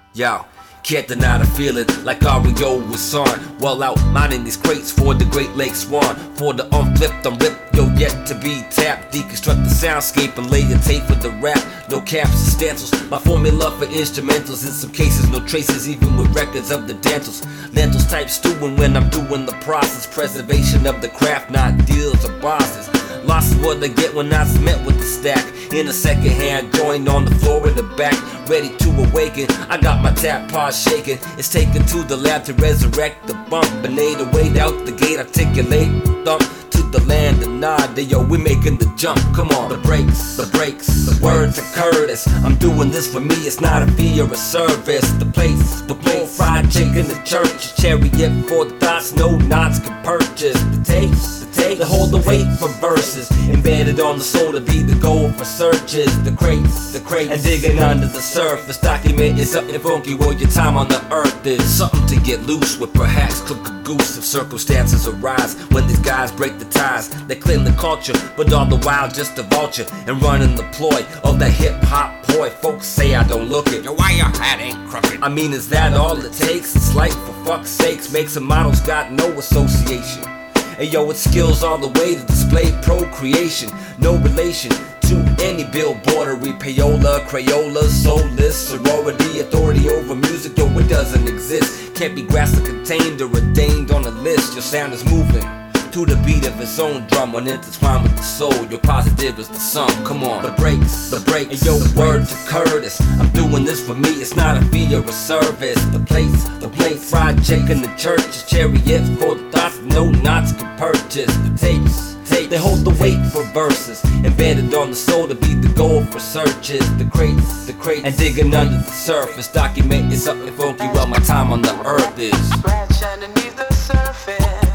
Yo, can't deny the feeling like Ario was on. Well out mining these crates for the Great Lakes Swan. For the unflipped, unripped, yo, yet to be tapped. Deconstruct the soundscape and lay a tape for the rap. No caps or stencils, my formula for instrumentals. In some cases, no traces, even with records of the dentals. Lentils type stewing when I'm doing the process. Preservation of the craft, not deals or bosses. Lost is what I get when I cement with the stack. In a second hand joint on the floor in the back, ready to awaken. I got my tap pod shaking. It's taken to the lab to resurrect the bump. And later wait out the gate, articulate, thump to the land and nod. Yo, we making the jump. Come on, the breaks, the words of Curtis. I'm doing this for me, it's not a fee or a service. The place, fried chicken, the church, chariot for the thoughts, no knots can purchase. The taste, to hold the weight for verses, embedded on the soul to be the goal for searches. The crates, and digging under the surface. Document is something funky while your time on the earth is something to get loose with, perhaps cook a goose if circumstances arise. When these guys break the ties, they claim the culture, but all the while just a vulture and running the ploy of the hip-hop boy. Folks say I don't look it. Yo, why your hat ain't crooked? I mean, is that all it takes? It's like, for fuck's sakes, makes a model's got no association. Hey yo, it's skills all the way to display procreation. No relation to any billboard or payola, Crayola, soulless, sorority, authority over music, yo, it doesn't exist. Can't be grasped or contained or ordained on a list. Your sound is moving to the beat of its own drum, when intertwined with the soul. Your positive is the sum. Come on, the breaks, and yo, the word to Curtis. I'm doing this for me, it's not a fee or a service. The place, fried chicken, the church, a chariot for the thoughts, no knots can purchase. The tapes, they hold the weight for verses, embedded on the soul to be the goal for searches. The crates, and digging under the surface. Document is something funky while my time on the earth is. Scratch underneath the surface.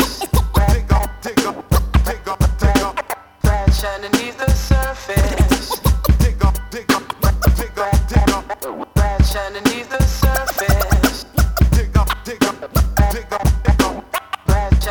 Underneath the surface. Scratch underneath the surface. Scratch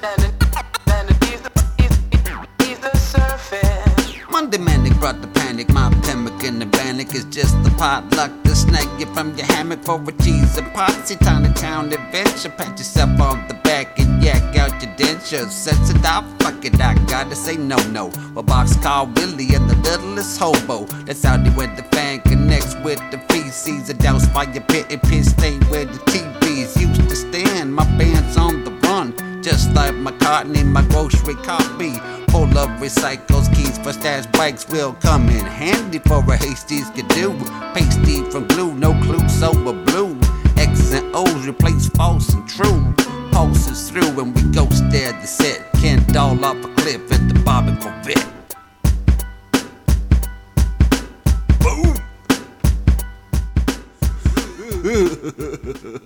underneath the surface. Monday Manic brought the panic. My panic in the panic is just the potluck to snag you from your hammock for a cheese and potsy. Town to town adventure. Pat yourself on the back and yak out your dentures. Sets it off, fuck it, I gotta say no. A box called Willie and the littlest hobo. That's how they went the fan connects with the feces. A douse by your pit and pit stain where the TVs used to stand. My band's on the run, just like McCartney, my grocery copy. Full of recycles, keys for stash bikes will come in handy for a hasty skidoo. Pasty from glue, no clue, sober blue. X's and O's replace false and true. Pulses through and we go stare the set. Can't doll off a cliff at the Bobby Corvette. Boom!